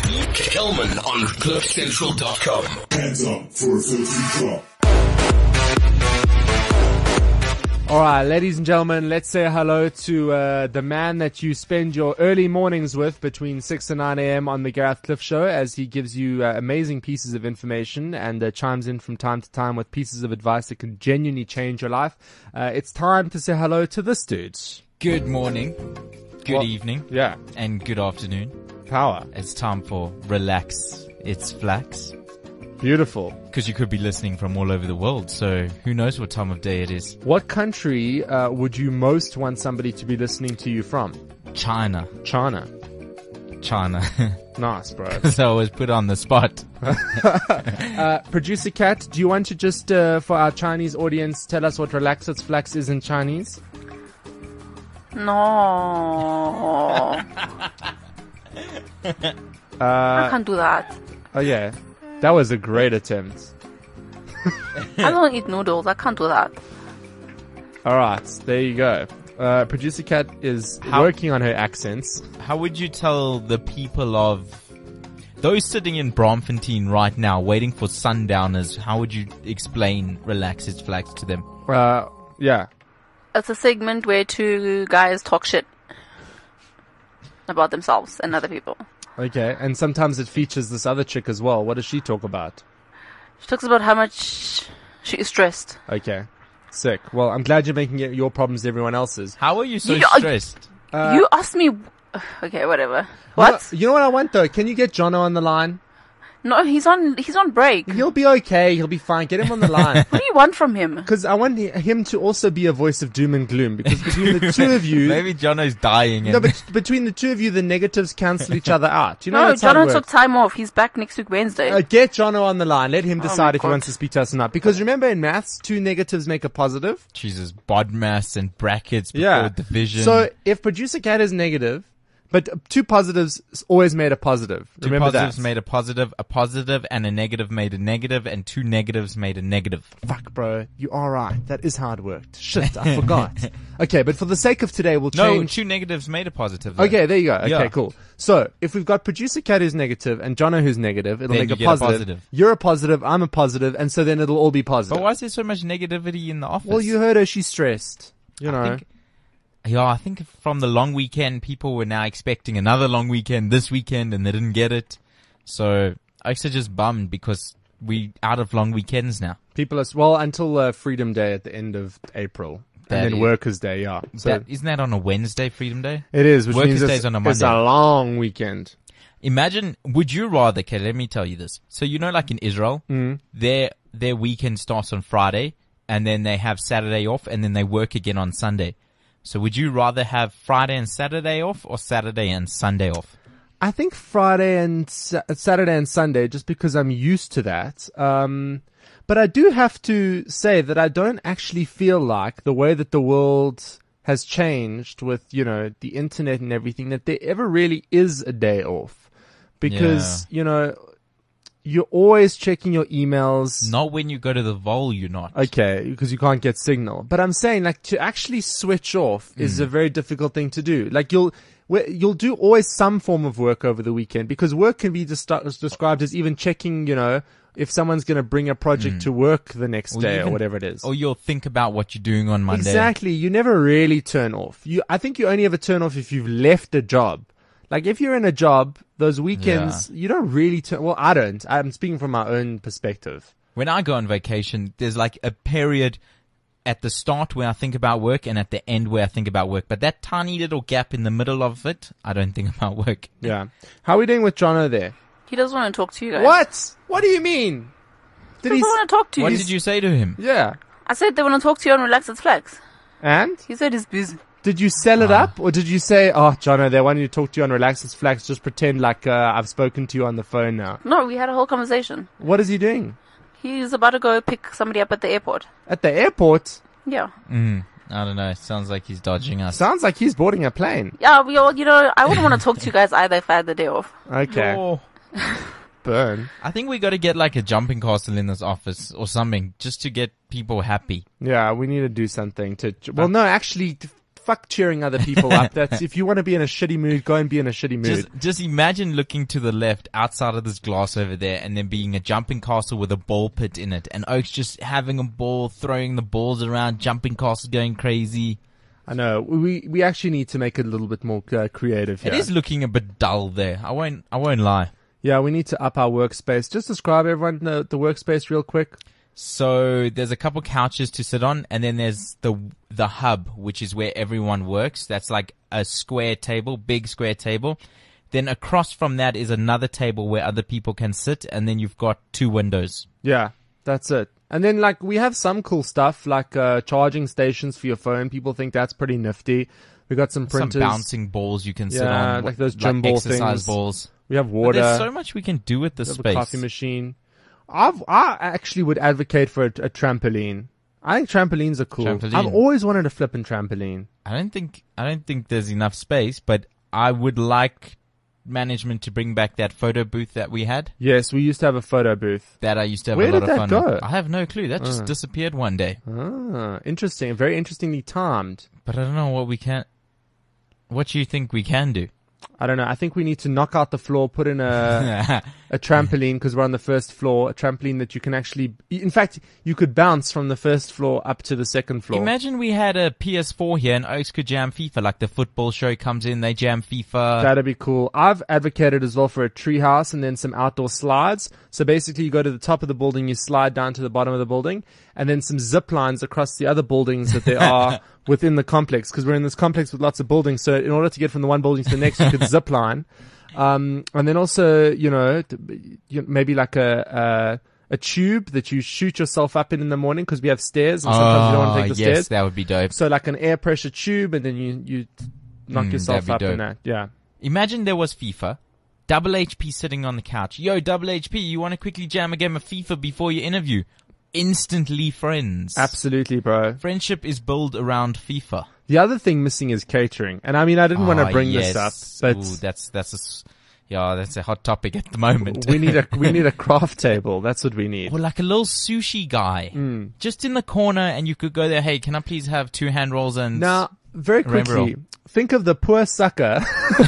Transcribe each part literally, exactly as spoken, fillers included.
Kelman on cliff central dot com. Hands up for a filthy drop. All right, ladies and gentlemen, let's say hello to uh, the man that you spend your early mornings with between six and nine a.m. on the Gareth Cliff Show, as he gives you uh, amazing pieces of information and uh, chimes in from time to time with pieces of advice that can genuinely change your life. Uh, it's time to say hello to this dude. Good morning, good Well, evening, Yeah, and good afternoon. power. It's time for Relax, It's Flax. Beautiful. Because you could be listening from all over the world, so who knows what time of day it is. What country uh, would you most want somebody to be listening to you from? China. China. China. Nice, bro. So I was put on the spot. Uh, Producer Kat, do you want to just, uh, for our Chinese audience, tell us what Relax It's Flax is in Chinese? No. I Uh, can't do that. oh, yeah. That was a great attempt. I don't eat noodles. I can't do that. All right, there you go. Uh, Producer Kat is How- working on her accents. How would you tell the people of those sitting in Bromfontein right now waiting for sundowners, how would you explain Relax It's Flax to them? Uh, yeah. It's a segment where two guys talk shit about themselves and other people. Okay, and sometimes it features this other chick as well. What does she talk about? She talks about how much she is stressed. Okay, sick. Well, I'm glad you're making it your problems everyone else's. How are you so You- stressed? Uh, you asked me... Okay, whatever. You know, What? you know what I want though? Can you get Jono on the line? No, he's on He's on break. He'll be okay. He'll be fine. Get him on the line. What do you want from him? Because I want hi- him to also be a voice of doom and gloom. Because between the two of you... Maybe Jono's dying. And No, but between the two of you, the negatives cancel each other out. You know No, that's how it Jono works. took time off. He's back next week Wednesday. Uh, get Jono on the line. Let him Oh my decide if he God. wants to speak to us or not. Because remember in maths, two negatives make a positive. Jesus, BODMAS and brackets before Yeah. division. So if producer Cat is negative, but two positives always made a positive. two Remember positives that. made a positive, a positive, and a negative made a negative, and two negatives made a negative. Fuck, bro. You are right. That is how it worked. Shit, I forgot. Okay, but for the sake of today, we'll No, change. two negatives made a positive. though. Okay, there you go. Okay, Yeah. cool. So, if we've got producer Cat who's negative and Jono who's negative, it'll Then make you a get a positive. positive. You're a positive, I'm a positive, and so then it'll all be positive. But why is there so much negativity in the office? Well, you heard her, she's stressed. You know. I think, yeah, I think from the long weekend, people were now expecting another long weekend this weekend, and they didn't get it. So I actually just bummed because we out of long weekends now. People are, well, until uh, Freedom Day at the end of April. That and then is- Workers' Day, yeah. So That, isn't that on a Wednesday, Freedom Day? it is, which Workers' means Day it's, is on a it's a Monday. long weekend. Imagine, would you rather, okay, let me tell you this. So you know like in Israel, Mm. their their weekend starts on Friday, and then they have Saturday off, and then they work again on Sunday. So would you rather have Friday and Saturday off, or Saturday and Sunday off? I think Friday and Sa- Saturday and Sunday, just because I'm used to that. Um, but I do have to say that I don't actually feel like the way that the world has changed with, you know, the internet and everything, that there ever really is a day off. Because, you know, you're always checking your emails. Not when you go to the Vol, you're not. Okay, because you can't get signal. But I'm saying, like, to actually switch off is a very difficult thing to do. Like, you'll wh- you'll do always some form of work over the weekend, because work can be just described as even checking, you know, if someone's going to bring a project to work the next Or day even- or whatever it is. Or you'll think about what you're doing on Monday. Exactly. You never really turn off. You, I think you only ever turn off if you've left a job. Like, if you're in a job, those weekends, you don't really turn, well, I don't. I'm speaking from my own perspective. When I go on vacation, there's like a period at the start where I think about work and at the end where I think about work. But that tiny little gap in the middle of it, I don't think about work. Yeah. How are we doing with Jono there? He doesn't want to talk to you guys. What? What do you mean? He Did he? doesn't s- want to talk to you. What did you say to him? Yeah. I said they want to talk to you on Relax It's Flax. And He said he's busy. did you sell it up, or did you say, "Oh, Jono, they want you to talk to you on Relax It's Flax. Just pretend like uh, I've spoken to you on the phone now." No, we had a whole conversation. What is he doing He's about to go pick somebody up at the airport. at the airport? Yeah. Mm, I don't know. Sounds like he's dodging us. Sounds like he's boarding a plane. Yeah, we all, you know, I wouldn't want to talk to you guys either if I had the day off. Okay, Oh. burn. I think we got to get like a jumping castle in this office or something just to get people happy. Yeah, we need to do something to. Well, no, actually, t- fuck cheering other people up. That's if you want to be in a shitty mood, go and be in a shitty mood. Just, just imagine looking to the left outside of this glass over there and then being a jumping castle with a ball pit in it and Oaks just having a ball, throwing the balls around, jumping castle going crazy. I know. We we actually need to make it a little bit more uh, creative here. It is looking a bit dull there. I won't, I won't lie. Yeah, we need to up our workspace. Just describe everyone the, the workspace real quick. So there's a couple couches to sit on, and then there's the the hub, which is where everyone works. That's like a square table, big square table. Then across from that is another table where other people can sit, and then you've got two windows. Yeah, that's it. And then like we have some cool stuff like uh, charging stations for your phone. People think that's pretty nifty. We got some printers, some bouncing balls you can sit yeah, on, like those like gym ball exercise things. balls. We have But water. there's so much we can do with this we have space. a coffee machine. I've, I actually would advocate for a, a trampoline. I think trampolines are cool. Trampoline. I've always wanted a flipping trampoline. I don't think I don't think there's enough space, but I would like management to bring back that photo booth that we had. Yes, we used to have a photo booth. That I used to have Where a lot did of that fun go? with. I have no clue. That just Uh. disappeared one day. Ah, interesting. Very interestingly timed. But I don't know what we can. What do you think we can do? I don't know. I think we need to knock out the floor, put in a a trampoline because we're on the first floor. A trampoline that you can actually, in fact, you could bounce from the first floor up to the second floor. Imagine we had a P S four here and Oaks could jam FIFA. Like the football show comes in, they jam FIFA. That'd be cool. I've advocated as well for a tree house and then some outdoor slides. So basically you go to the top of the building, you slide down to the bottom of the building, and then some zip lines across the other buildings that there are within the complex. Because we're in this complex with lots of buildings. So in order to get from the one building to the next, you could zip line. Um, and then also, you know, t- you- maybe like a, a, a tube that you shoot yourself up in in the morning because we have stairs and sometimes you don't want to take the yes, stairs. that would be dope. So like an air pressure tube and then you, you knock Mm, yourself that'd be up in dope. that. Yeah. Imagine there was FIFA. Double H P sitting on the couch. Yo, Double H P, you want to quickly jam a game of FIFA before your interview? Instantly friends. Absolutely, bro. Friendship is built around FIFA. The other thing missing is catering. And I mean, I didn't want to Ah, bring yes. this up, but Ooh, that's that's a, s- yeah, that's a hot topic at the moment. we need a we need a craft table. That's what we need. Or like a little sushi guy, Mm. just in the corner, and you could go there. Hey, can I please have two hand rolls and Now, very Rainbow quickly, think of the poor sucker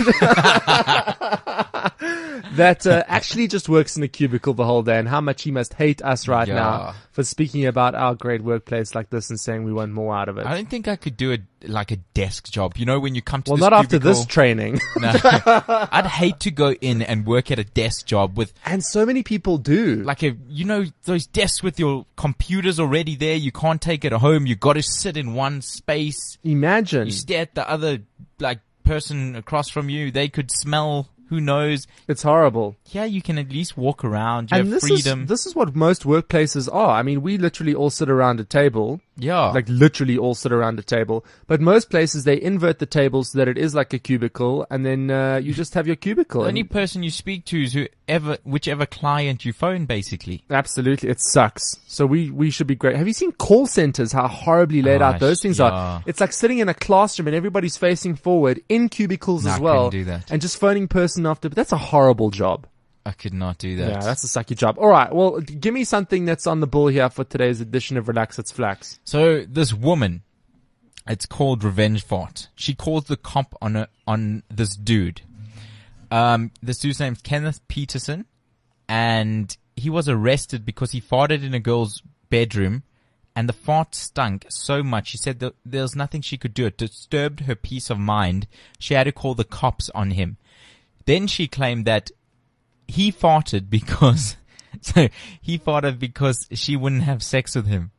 that uh, actually just works in a cubicle the whole day and how much he must hate us right Yeah. now for speaking about our great workplace like this and saying we want more out of it. I don't think I could do it like a desk job. You know, when you come to Well, this not after cubicle- this training. No. I'd hate to go in and work at a desk job with And so many people do. like a, you know, those desks with your computers already there. You can't take it home. You got to sit in one space. Imagine. You stare at the other, like, person across from you. They could smell. Who knows? It's horrible. Yeah, you can at least walk around. You And have this freedom. is this is what most workplaces are. I mean, we literally all sit around a table. yeah. Like literally all sit around a table. But most places they invert the table so that it is like a cubicle, and then uh, you just have your cubicle. the only And- person you speak to is whoever, whichever client you phone, basically. Absolutely, it sucks. So we we should be great. Have you seen call centers? How horribly laid out Gosh, those things yeah. are. It's like sitting in a classroom and everybody's facing forward in cubicles No, as I well, couldn't do that. and just phoning person after. But that's a horrible job. I could not do that. Yeah, that's a sucky job. All right, well, g- give me something that's on the bull here for today's edition of Relax It's Flax. So this woman, it's called Revenge Fart. She calls the cop on a, on this dude. Um, this dude's name's Kenneth Peterson, and he was arrested because he farted in a girl's bedroom, and the fart stunk so much. She said that there was nothing she could do. It disturbed her peace of mind. She had to call the cops on him. Then she claimed that he farted because, so he farted because she wouldn't have sex with him.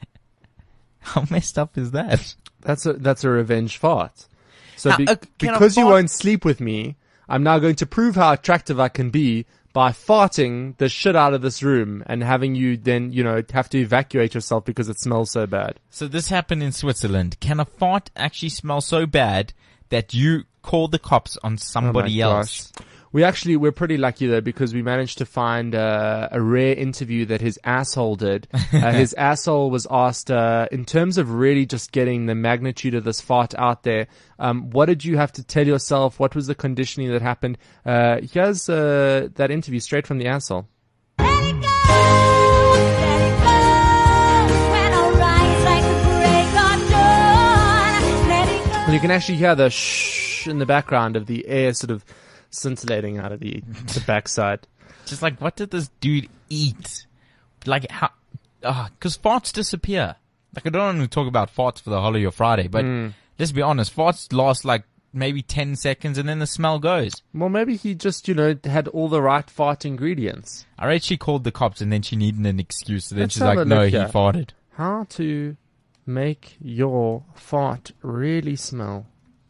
How messed up is that? That's a that's a revenge fart. So Now, be- uh, can a because you fart- won't sleep with me, I'm now going to prove how attractive I can be by farting the shit out of this room and having you then, you know, have to evacuate yourself because it smells so bad. So this happened in Switzerland. Can a fart actually smell so bad that you call the cops on somebody Oh my else? gosh. We actually, we're pretty lucky though because we managed to find uh, a rare interview that his asshole did. Uh, his asshole was asked, uh, in terms of really just getting the magnitude of this fart out there, um, what did you have to tell yourself? What was the conditioning that happened? Uh, here's uh, that interview straight from the asshole. Let it go, let it go. When I rise like the break of dawn, let it go. And you can actually hear the shh in the background of the air sort of scintillating out of the, the backside. Just like, what did this dude eat? Like, how? Because farts disappear. Like, I don't want to talk about farts for the whole of your Friday, but Mm. let's be honest, farts last like maybe ten seconds and then the smell goes. Well, maybe he just, you know, had all the right fart ingredients. I read she called the cops and then she needed an excuse. So then Let's she's have like, a no, look he here. farted. How to make your fart really smell.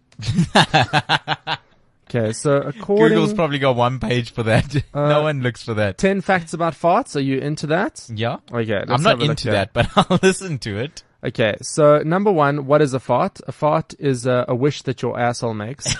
Okay, so according... Google's probably got one page for that. Uh, no one looks for that. ten facts about farts. Are you into that? Yeah? Okay, let's I'm not have a look into here. that, but I'll listen to it. Okay, so number one, what is a fart? A fart is a, a wish that your asshole makes.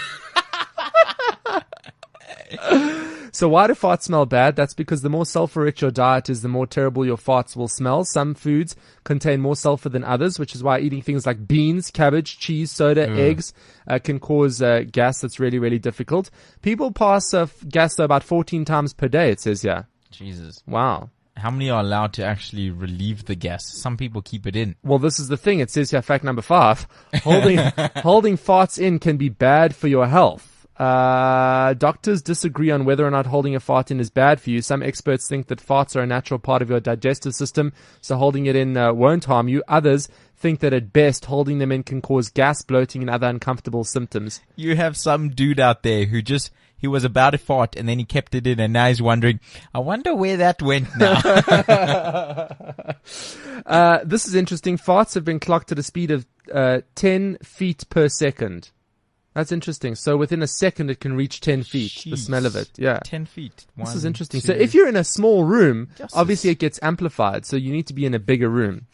So why do farts smell bad? That's because the more sulfur-rich your diet is, the more terrible your farts will smell. Some foods contain more sulfur than others, which is why eating things like beans, cabbage, cheese, soda, eggs uh, can cause uh, gas that's really, really difficult. People pass uh, f- gas though, about fourteen times per day, it says here. Jesus. Wow. How many are allowed to actually relieve the gas? Some people keep it in. Well, this is the thing. It says here, fact number five, holding holding farts in can be bad for your health. Uh, doctors disagree on whether or not holding a fart in is bad for you. Some experts think that farts are a natural part of your digestive system, so holding it in uh, won't harm you. Others think that at best, holding them in can cause gas, bloating, and other uncomfortable symptoms. You have some dude out there who just, he was about to fart and then he kept it in and now he's wondering, I wonder where that went now. Uh, this is interesting. Farts have been clocked at a speed of uh, ten feet per second. That's interesting. So within a second, it can reach ten feet. The Jeez. smell of it. Yeah. Ten feet. This is One, interesting. two. So if you're in a small room, Justice. obviously it gets amplified. So you need to be in a bigger room.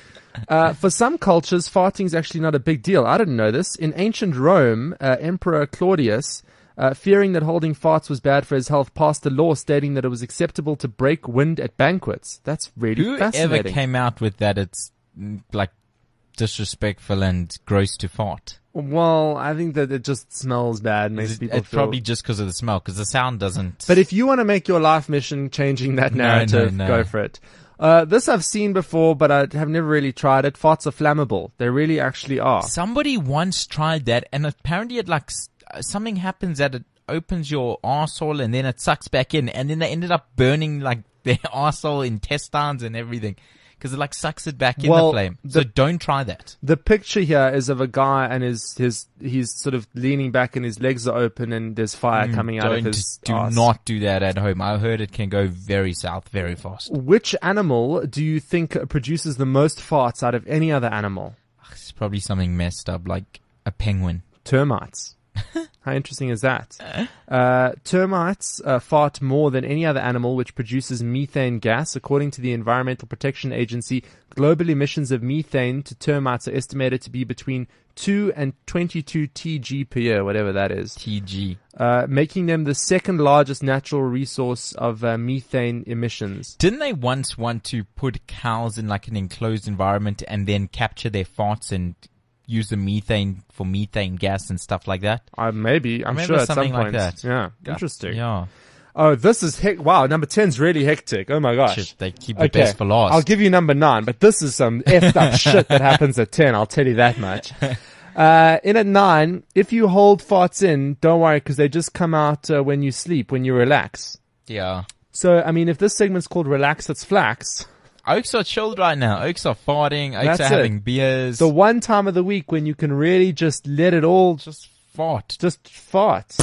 Uh, for some cultures, farting is actually not a big deal. I didn't know this. In ancient Rome, uh, Emperor Claudius, uh, fearing that holding farts was bad for his health, passed a law stating that it was acceptable to break wind at banquets. That's really Whoever fascinating. came out with that, it's mm, like disrespectful and gross to fart. Well, I think that it just smells bad. and Makes It's, people it's feel... probably just because of the smell, because the sound doesn't. But if you want to make your life mission changing that No, no, narrative, no. go for it. Uh, this I've seen before, but I have never really tried it. Farts are flammable. They really actually are. Somebody once tried that, and apparently it like s- uh, something happens that it opens your arsehole and then it sucks back in, and then they ended up burning like their arsehole intestines and everything because it like sucks it back in Well, the flame. the- So don't try that. The picture here is of a guy and his, his, he's sort of leaning back and his legs are open and there's fire coming out of Mm, Don't his do arse. not do that at home. I heard it can go very south very fast. Which animal do you think produces the most farts out of any other animal? It's probably something messed up like a penguin. Termites. How interesting is that? Uh, termites uh, fart more than any other animal, which produces methane gas. According to the Environmental Protection Agency, global emissions of methane to termites are estimated to be between two and twenty-two T G per year, whatever that is, T G. uh, making them the second largest natural resource of uh, methane emissions. Didn't they once want to put cows in like an enclosed environment and then capture their farts and use the methane for methane gas and stuff like that? Uh, maybe, I'm remember sure at some something like point. that. Yeah, interesting. Yeah. Oh, this is hec- wow. Number ten's really hectic. Oh my gosh. Shit, they keep the best for last. I'll give you number nine, but this is some effed up shit that happens at ten. I'll tell you that much. Uh, in at nine, if you hold farts in, don't worry because they just come out uh, when you sleep, when you relax. Yeah. So, I mean, if this segment's called Relax, It's Flax, Oaks are chilled right now. Oaks are farting. Oaks That's are it. having beers. the one time of the week when you can really just let it all Just fart. just fart.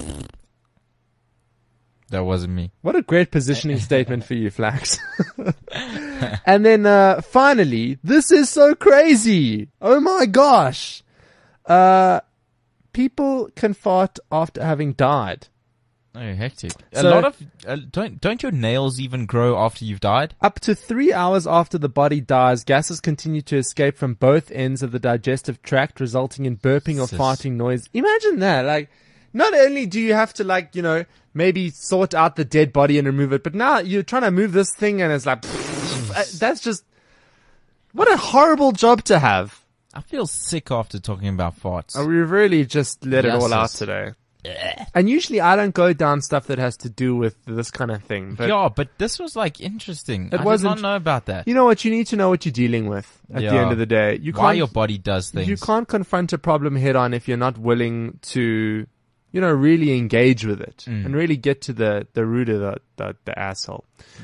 That wasn't me. What a great positioning statement for you, Flax. And then, uh, finally, this is so crazy. Oh my gosh. Uh, people can fart after having died. Oh, hectic. A So- lot of, uh, don't, don't your nails even grow after you've died? Up to three hours after the body dies, gases continue to escape from both ends of the digestive tract, resulting in burping or Sis. farting noise. Imagine that. Like, not only do you have to, like, you know, maybe sort out the dead body and remove it, but now you're trying to move this thing and it's like, uh, that's just, what a horrible job to have. I feel sick after talking about farts. Uh, We really just let it all Yes, out yes. today. And usually I don't go down stuff that has to do with this kind of thing. But yeah, but this was like interesting. It I wasn't- did not know about that. you know what? You need to know what you're dealing with at the Yeah. end of the day. You Why can't, your body does things. you can't confront a problem head on if you're not willing to, you know, really engage with it Mm. and really get to the, the root of the, the, the asshole.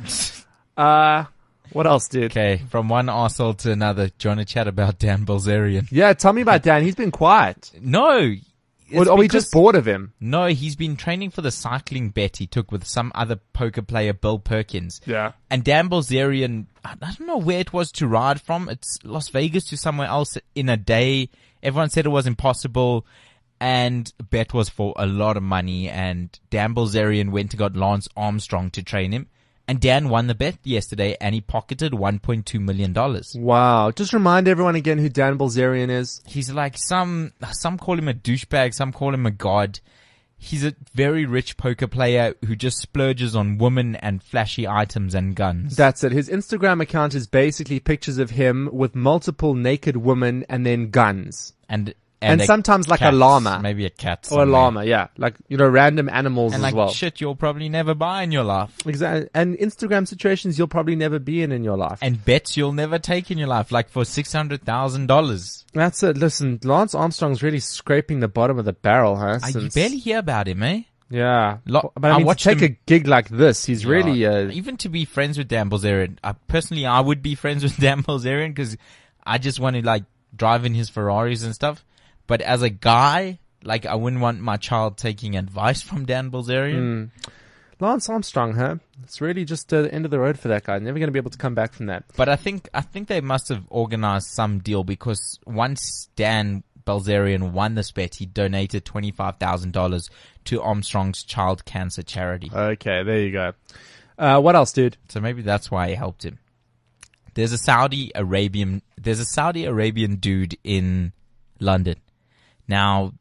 uh, what else, dude? Okay, from one arsehole to another. Do you want to chat about Dan Bilzerian? Yeah, tell me about Dan. He's been quiet. No. Or it's are we because- just bored of him? No, he's been training for the cycling bet he took with some other poker player, Bill Perkins. Yeah. And Dan Bilzerian, I I don't know where it was to ride from. It's Las Vegas to somewhere else in a day. Everyone said it was impossible. And bet was for a lot of money. And Dan Bilzerian went and got Lance Armstrong to train him. And Dan won the bet yesterday and he pocketed one point two million dollars. Wow. Just remind everyone again who Dan Bilzerian is. He's like some, some call him a douchebag, some call him a god. He's a very rich poker player who just splurges on women and flashy items and guns. That's it. His Instagram account is basically pictures of him with multiple naked women and then guns. and And a sometimes like a cat, llama. maybe a cat, Or a somewhere. llama, yeah. Like, you know, random animals and as like well. shit you'll probably never buy in your life, Exactly. And Instagram situations you'll probably never be in in your life. and bets you'll never take in your life, like for six hundred thousand dollars. That's it. Listen, Lance Armstrong's really scraping the bottom of the barrel, huh? I Since- barely hear about him, eh? Yeah. Lo- but I I mean, to watched take him- a gig like this, he's really, Yeah. uh, Even to be friends with Dan Bilzerian, I personally I would be friends with Dan Bilzerian because I just want to like drive in his Ferraris and stuff. But as a guy, like I wouldn't want my child taking advice from Dan Bilzerian. Lance Armstrong, huh? It's really just uh, the end of the road for that guy. Never going to be able to come back from that. But I think I think they must have organized some deal because once Dan Bilzerian won this bet, he donated twenty-five thousand dollars to Armstrong's child cancer charity. Okay, there you go. Uh, what else, dude? So maybe that's why he helped him. There's a Saudi Arabian, there's a Saudi Arabian dude in London. Now,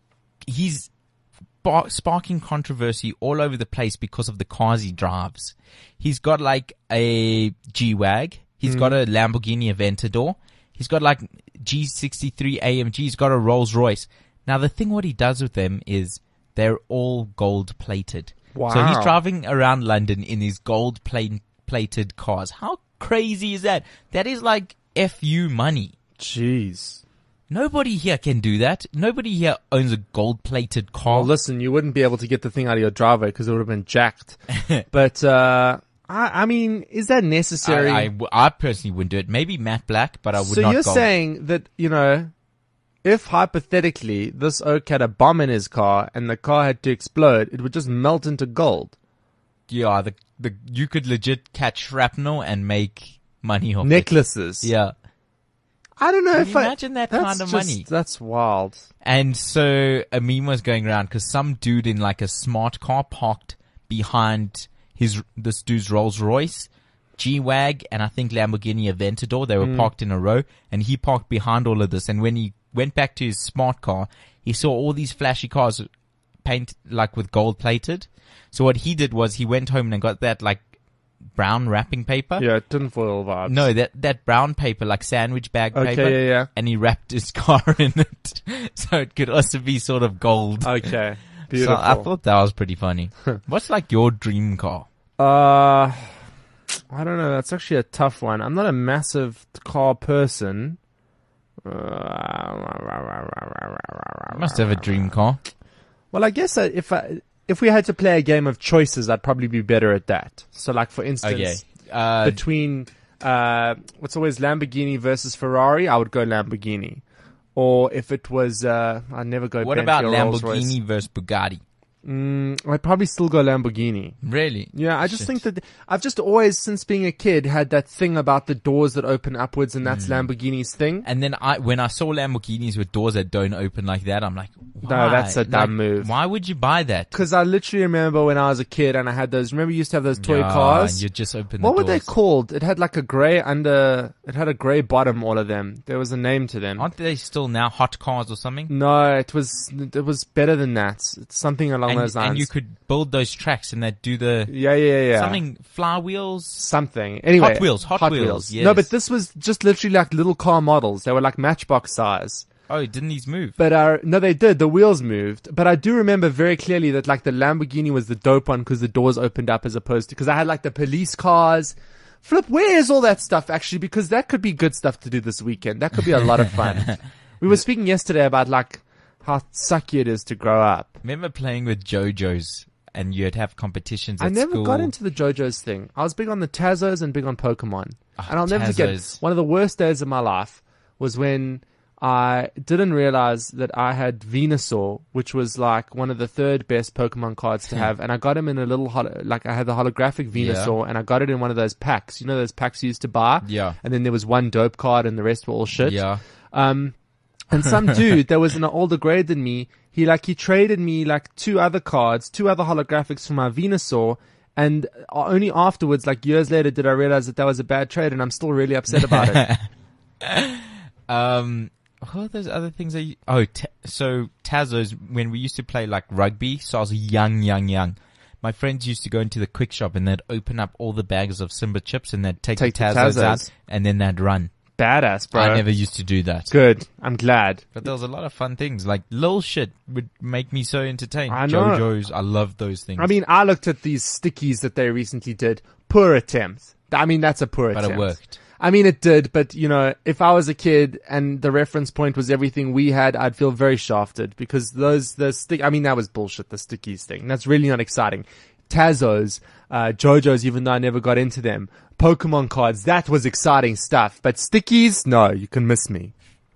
he's spark- sparking controversy all over the place because of the cars he drives. He's got like a G-Wag. He's got a Lamborghini Aventador. He's got like G sixty-three A M G. He's got a Rolls Royce. Now, the thing what he does with them is they're all gold plated. So he's Wow. driving around London in these gold plate plated cars. How crazy is that? That is like F U money. Jeez. Nobody here can do that. Nobody here owns a gold-plated car. Well, listen, you wouldn't be able to get the thing out of your driveway because it would have been jacked. But, uh, I, I mean, is that necessary? I, I, I personally wouldn't do it. Maybe Matt Black, but I would so not you're go. saying that, you know, if hypothetically this oak had a bomb in his car and the car had to explode, it would just melt into gold. Yeah, the, the, you could legit catch shrapnel and make money off Necklaces. it. Yeah. I don't know Can if you I, imagine that that's kind of just- money? That's wild. And so a meme was going around because some dude in like a smart car parked behind his this dude's Rolls Royce, G-Wag, and I think Lamborghini Aventador. They were Hmm. parked in a row, and he parked behind all of this. And when he went back to his smart car, he saw all these flashy cars paint like with gold plated. So what he did was he went home and got that like brown wrapping paper. Yeah, tinfoil vibes. No, that that brown paper, like sandwich bag Okay, paper. yeah, yeah. And he wrapped his car in it, so it could also be sort of gold. Okay. So Beautiful. I thought that was pretty funny. What's like your dream car? Uh, I don't know. That's actually a tough one. I'm not a massive car person. You must have a dream car. Well, I guess uh, if I, if we had to play a game of choices, I'd probably be better at that. So, like for instance, Okay. Uh, between uh, what's always Lamborghini versus Ferrari, I would go Lamborghini. Or if it was, uh, I'd never go. what Bentley about or Rolls-Royce. Lamborghini versus Bugatti? Mm, I'd probably still go Lamborghini. Really? Yeah, I just Shit. think that I've just always, since being a kid, had that thing about the doors that open upwards, and that's Mm. Lamborghini's thing. And then I, when I saw Lamborghinis with doors that don't open like that, I'm like, why? No, that's a dumb Like, move. Why would you buy that? Because I literally remember when I was a kid and I had those. Remember, you used to have those toy Yeah, cars. and you just open What the were they doors. called? It had like a grey under. It had a grey bottom. All of them. There was a name to them. Aren't they still now hot cars or something? No, it was. It was better than that. It's something along And, those lines. and you could build those tracks and that do the Yeah, yeah, yeah. something flywheels. Something. Anyway, Hot Wheels, Hot Wheels, No, yes. but this was just literally like little car models. They were like Matchbox size. Oh, didn't these move? But uh, no, they did. The wheels moved. But I do remember very clearly that like the Lamborghini was the dope one because the doors opened up as opposed to because I had like the police cars. Flip, where is all that stuff actually? Because that could be good stuff to do this weekend. That could be a lot of fun. We were speaking yesterday about like how sucky it is to grow up. Remember playing with JoJo's and you'd have competitions at I never school? got into the JoJo's thing. I was big on the Tazos and big on Pokemon. Oh, and I'll never forget, Tazos. one of the worst days of my life was when I didn't realize that I had Venusaur, which was like one of the third best Pokemon cards to have. And I got him in a little, holo- like I had the holographic Venusaur and I got it in one of those packs. You know those packs you used to buy? Yeah. And then there was one dope card and the rest were all shit. Yeah. Um, and some dude that was an older grade than me, he like, he traded me like two other cards, two other holographics for my Venusaur. And only afterwards, like years later, did I realize that that was a bad trade and I'm still really upset about it. Um, what are those other things that you, oh, ta- so Tazos, when we used to play like rugby, so I was young, young, young. My friends used to go into the quick shop and they'd open up all the bags of Simba chips and they'd take, Take the the Tazos, Tazos. out and then they'd run. Badass, bro. I never used to do that. Good. I'm glad. But there was a lot of fun things. Like little shit would make me so entertained. I know. JoJo's, I love those things. I mean, I looked at these stickies that they recently did. Poor attempt. I mean, that's a poor but attempt. it worked. I mean, it did, but you know, if I was a kid and the reference point was everything we had, I'd feel very shafted because those, the stick, I mean, that was bullshit, the stickies thing. That's really not exciting. Tazos, uh, JoJo's, even though I never got into them. Pokemon cards, that was exciting stuff. But stickies, no, you can miss me.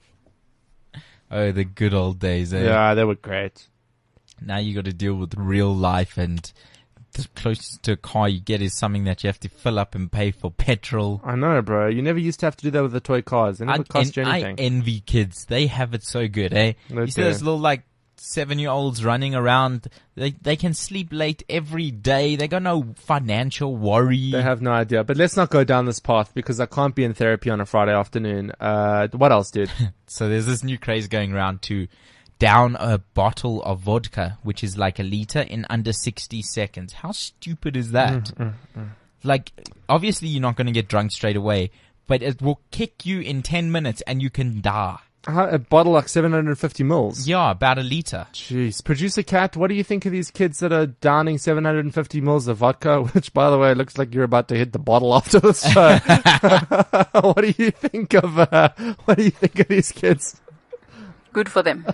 Oh, the good old days, eh? Yeah, they were great. Now you got to deal with real life, and the closest to a car you get is something that you have to fill up and pay for petrol. I know, bro. You never used to have to do that with the toy cars. They never I, cost you en- I anything. envy kids. They have it so good, eh? They You see do. those little like seven-year-olds running around. They they can sleep late every day. They got no financial worry. They have no idea. But let's not go down this path because I can't be in therapy on a Friday afternoon. Uh, what else, dude? So there's this new craze going around to down a bottle of vodka, which is like a liter, in under sixty seconds. How stupid is that? Mm, Like, obviously you're not going to get drunk straight away, but it will kick you in ten minutes and you can die. How, a bottle like seven hundred fifty mils? Yeah, about a liter. Jeez. Producer Cat, what do you think of these kids that are downing seven hundred fifty mils of vodka, which, by the way, looks like you're about to hit the bottle after this show. What do you think of, uh, what do you think of these kids? Good for them.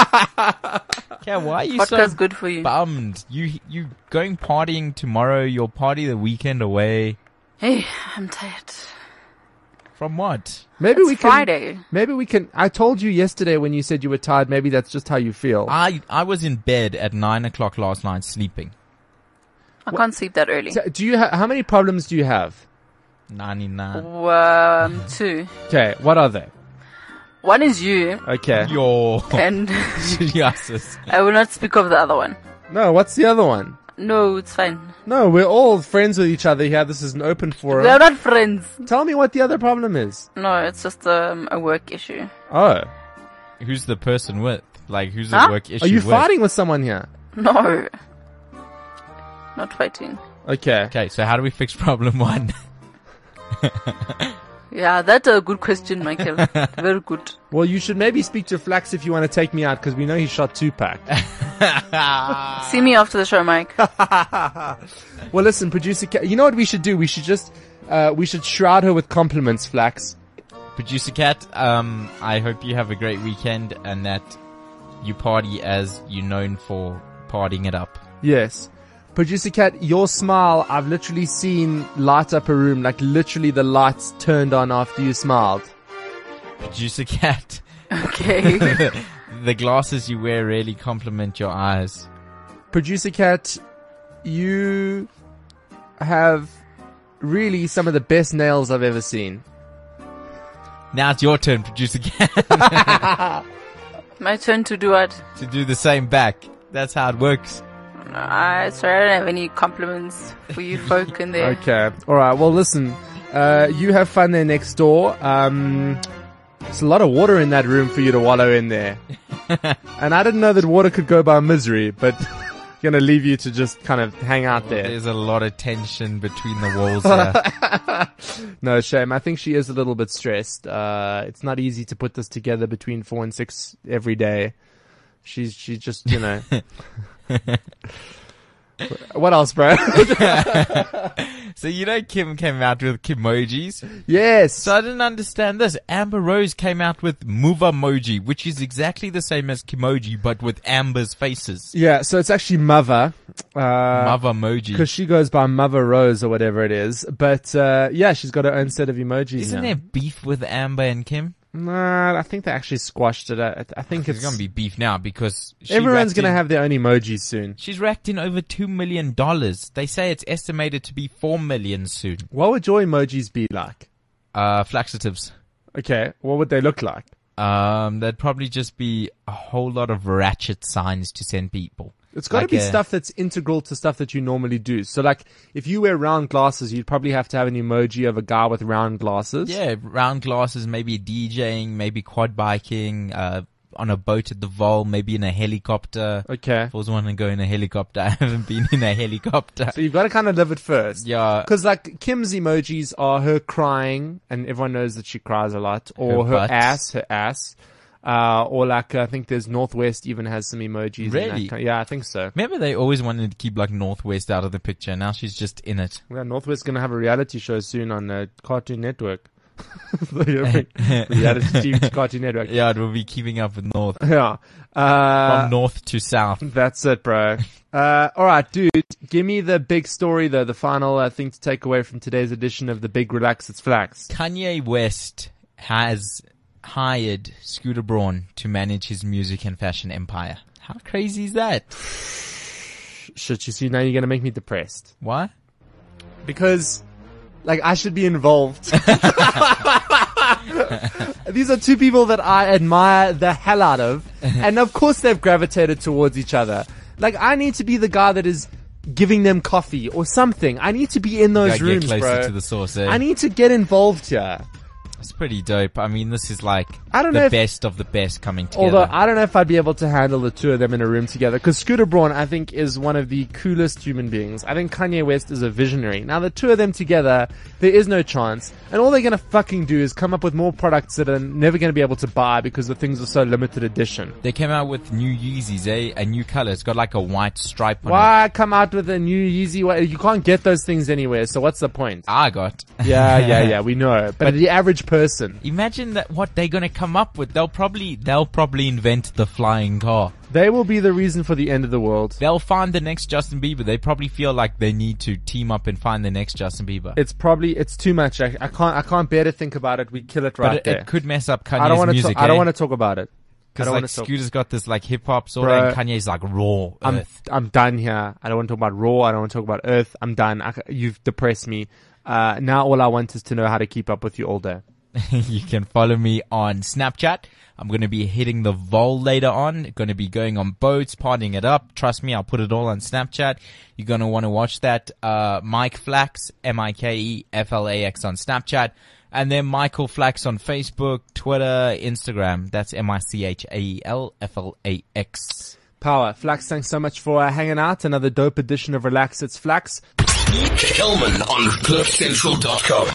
Yeah, why are you Vodka's so good for you. bummed? You you going partying tomorrow? You'll party the weekend away. Hey, I'm tired. From what? Maybe It's we can, Friday. maybe we can, I told you yesterday when you said you were tired, maybe that's just how you feel. I I was in bed at nine o'clock last night sleeping. I can't sleep that early. So, do you ha- how many problems do you have? Ninety-nine. Um, two. Okay, what are they? One is you, Okay. Yo. and Yes. I will not speak of the other one. No, what's the other one? No, it's fine. No, we're all friends with each other here. This is an open We forum. are not friends. Tell me what the other problem is. No, it's just um, a work issue. Oh. Who's the person with? Like, who's Huh? the work issue Are you with? fighting with someone here? No. Not fighting. Okay. Okay, so how do we fix problem one? Yeah, that's a good question, Michael. Very good. Well, you should maybe speak to Flax if you want to take me out, because we know he shot Tupac. See me after the show, Mike. Well, listen, producer, Ca- you know what we should do? We should just, uh, we should shroud her with compliments, Flax. Producer Cat, um, I hope you have a great weekend and that you party as you're known for partying it up. Yes. Producer Cat, your smile, I've literally seen light up a room, like literally the lights turned on after you smiled. Producer Cat, Okay. the glasses you wear really compliment your eyes. Producer Cat, you have really some of the best nails I've ever seen. Now it's your turn, Producer Cat, My turn to do what? to do the same back. That's how it works. I sorry, I don't have any compliments for you folk in there. Okay. All right. Well, listen. Uh, you have fun there next door. Um, there's a lot of water in that room for you to wallow in there. And I didn't know that water could go by misery, but gonna leave you to just kind of hang out there. There's a lot of tension between the walls here. No shame. I think she is a little bit stressed. Uh, it's not easy to put this together between four and six every day. She's she's just you know. What else, bro? So you know Kim came out with Kimojis? Yes. So I didn't understand this. Amber Rose came out with Movamoji, which is exactly the same as Kimoji, but with Amber's faces. Yeah, so it's actually Mother. Uh, Movamoji. Because she goes by Mother Rose or whatever it is. But, uh, yeah, she's got her own set of emojis Isn't now. there beef with Amber and Kim? Nah, I think they actually squashed it. I, I think There's it's... gonna be beef now because she Everyone's racked gonna in- have their own emojis soon. She's racked in over two million dollars. They say it's estimated to be four million soon. What would your emojis be like? Uh, flaxatives. Okay, what would they look like? Um, that'd probably just be a whole lot of ratchet signs to send people. It's got to Like be a- stuff that's integral to stuff that you normally do. So, like, if you wear round glasses, you'd probably have to have an emoji of a guy with round glasses. Yeah, round glasses, maybe DJing, maybe quad biking, uh, on a boat at the Vol, maybe in a helicopter. Okay. If I was wanting to go in a helicopter, I haven't been in a helicopter. So you've got to kind of live it first. Yeah. Because, like, Kim's emojis are her crying, and everyone knows that she cries a lot, or Her her, butt. ass, her ass. Uh, or like, I think there's Northwest even has some emojis. in that Really? kind- yeah, I think so. Remember they always wanted to keep like Northwest out of the picture. Now she's just in it. Yeah, Northwest's going to have a reality show soon on uh, Cartoon Network. Reality T V Cartoon Network. Yeah, it will be keeping up with North. Yeah. Uh, From north to south. That's it, bro. Uh, all right, dude. Give me the big story, though. The final uh, thing to take away from today's edition of the Big Relax It's Flax. Kanye West has hired Scooter Braun to manage his music and fashion empire. How crazy is that? Shit, you see, now you're going to make me depressed. Why? Because, like, I should be involved. These are two people that I admire the hell out of. And of course they've gravitated towards each other. Like, I need to be the guy that is giving them coffee or something. I need to be in those Gotta rooms, get closer bro. to the source. Eh? I need to get involved here. It's pretty dope. I mean, this is like I don't the know if- best of the best coming together. Although I don't know if I'd be able to handle the two of them in a room together. Because Scooter Braun, I think, is one of the coolest human beings. I think Kanye West is a visionary. Now, the two of them together, there is no chance. And all they're going to fucking do is come up with more products that are never going to be able to buy because the things are so limited edition. They came out with new Yeezys, eh? A new color. It's got like a white stripe on it. Why come out with a new Yeezy? Wa- You can't get those things anywhere, so what's the point? I got. Yeah, yeah, yeah, we know. But, the average person, Imagine that what they're gonna come up with. They'll probably they'll probably invent the flying car. they will be the reason for the end of the world. They'll find the next Justin Bieber. They probably feel like they need to team up and find the next Justin Bieber. It's probably, it's too much. I, I can't, I can't bear to think about it. We kill it right but it, there. it could mess up I don't Kanye's want to. music. I don't eh? want to talk about it. I Because don't like want to talk. Scooter's got this like hip hop sort Bruh. of, and Kanye's like raw I'm earth. I'm done here. I don't want to talk about Raw. I don't want to talk about Earth. I'm done. I, you've depressed me. Uh, now all I want is to know how to keep up with you all day. You can follow me on Snapchat. I'm going to be hitting the Vol later on. Going to be going on boats, partying it up. Trust me, I'll put it all on Snapchat. You're going to want to watch that. Uh, Mike Flax, M I K E F L A X on Snapchat. And then Michael Flax on Facebook, Twitter, Instagram. That's M I C H A E L F L A X. Power. Flax, thanks so much for uh, hanging out. Another dope edition of Relax It's Flax. Kelman on cliff central dot com.